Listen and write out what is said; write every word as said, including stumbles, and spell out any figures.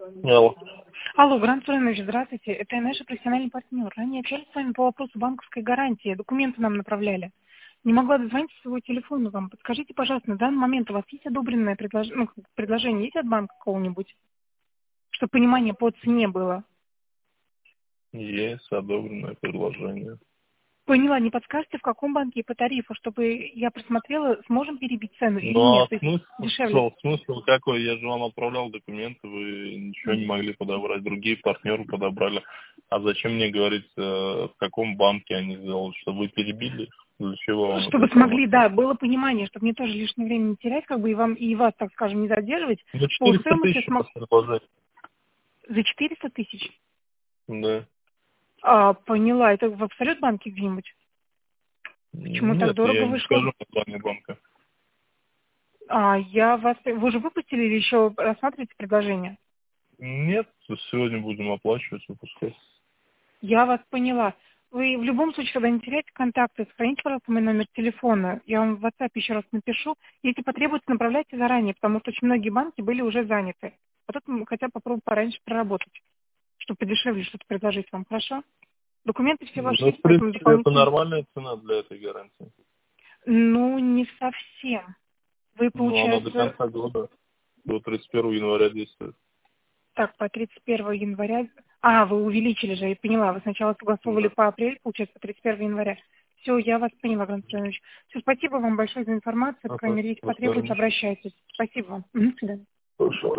Алло. Алло, Грант Суренович, здравствуйте. Это наш профессиональный партнер. Ранее общались с вами по вопросу банковской гарантии. Документы нам направляли. Не могла дозвониться своего телефона вам. Подскажите, пожалуйста, на данный момент у вас есть одобренное предлож... ну, предложение есть от банка какого-нибудь? Чтобы понимание по цене было. Есть одобренное предложение. Поняла, не подскажете, в каком банке и по тарифу, чтобы я просмотрела, сможем перебить цену или Ну нет? а То есть дешевле. смысл, смысл какой? Я же вам отправлял документы, вы ничего не могли подобрать, другие партнеры подобрали. А зачем мне говорить, э, в каком банке они сделали, чтобы вы перебили? Для чего вам эта Чтобы смогли, информация? да, было понимание, чтобы мне тоже лишнее время не терять, как бы и вам, и вас, так скажем, не задерживать. Ну, По четыреста стоимости тысяч у смог... вас предложение. За четыреста тысяч? Да. А, поняла. Это в Абсолют банке где-нибудь? Почему так Нет, дорого я не вышло? скажу название банка. А, я вас... Вы уже выпустили или еще рассматриваете предложение? Нет, сегодня будем оплачивать, выпускать. Я вас поняла. Вы в любом случае, когда не теряете контакты, сохраните, пожалуйста, мой номер телефона. Я вам в WhatsApp еще раз напишу. Если потребуется, направляйте заранее, потому что очень многие банки были уже заняты. А тут мы хотя бы попробуем пораньше проработать, чтобы подешевле что-то предложить вам, хорошо? Документы все Ну, ваши есть, в поэтому принципе, это дополнительно... нормальная цена для этой гарантии. Ну, не совсем. Вы, Ну, она до получается, конца года, до тридцать первого января действует. так, по тридцать первого января... А, вы увеличили же, я поняла. Вы сначала согласовывали Да. по апрель, получается, по тридцать первого января. Все, я вас поняла, Грант Иванович. Все, спасибо вам большое за информацию. По крайней Ага, мере, если до потребуется, свидания. обращайтесь. Спасибо вам. Мгм, до свидания. Хорошо.